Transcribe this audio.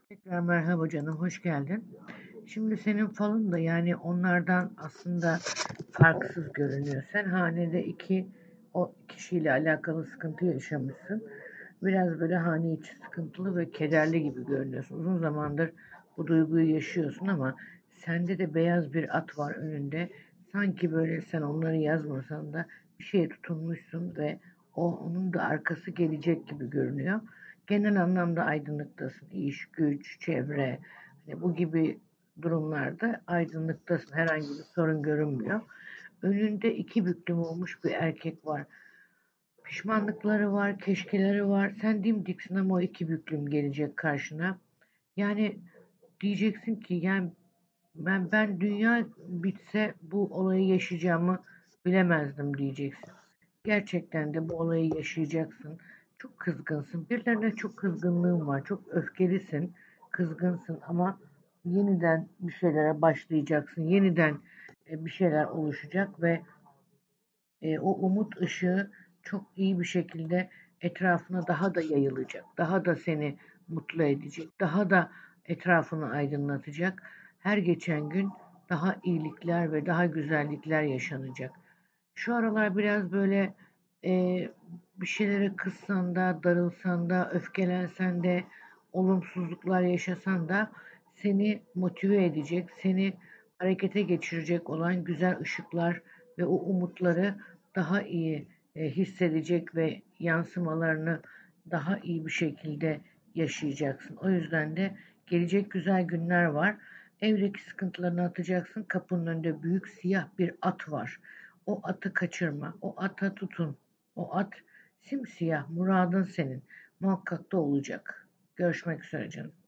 Tekrar merhaba canım, hoş geldin. Şimdi senin falın da yani onlardan aslında farksız görünüyor. Sen hanede o kişiyle alakalı sıkıntı yaşamışsın. Biraz böyle hane içi sıkıntılı ve kederli gibi görünüyorsun. Uzun zamandır bu duyguyu yaşıyorsun ama sende de beyaz bir at var önünde. Sanki böyle sen onları yazmasan da bir şeye tutunmuşsun ve onun da arkası gelecek gibi görünüyor. Genel anlamda aydınlıktasın. İş, güç, çevre, hani bu gibi durumlarda aydınlıktasın. Herhangi bir sorun görünmüyor. Önünde iki büklüm olmuş bir erkek var. Pişmanlıkları var, keşkeleri var. Sen dimdiksin ama o iki büklüm gelecek karşına. Yani diyeceksin ki yani ben dünya bitse bu olayı yaşayacağımı bilemezdim diyeceksin. Gerçekten de bu olayı yaşayacaksın. Çok kızgınsın. Birilerine çok kızgınlığın var. Çok öfkelisin, kızgınsın ama yeniden bir şeylere başlayacaksın. Yeniden bir şeyler oluşacak ve o umut ışığı çok iyi bir şekilde etrafına daha da yayılacak. Daha da seni mutlu edecek. Daha da etrafını aydınlatacak. Her geçen gün daha iyilikler ve daha güzellikler yaşanacak. Şu aralar biraz böyle e, bir şeylere kızsan da, darılsan da, öfkelensen de, olumsuzluklar yaşasan da seni motive edecek, seni harekete geçirecek olan güzel ışıklar ve o umutları daha iyi hissedecek ve yansımalarını daha iyi bir şekilde yaşayacaksın. O yüzden de gelecek güzel günler var. Evdeki sıkıntılarını atacaksın. Kapının önünde büyük siyah bir at var. O atı kaçırma. O ata tutun. O at simsiyah. Muradın senin. Muhakkak da olacak. Görüşmek üzere canım.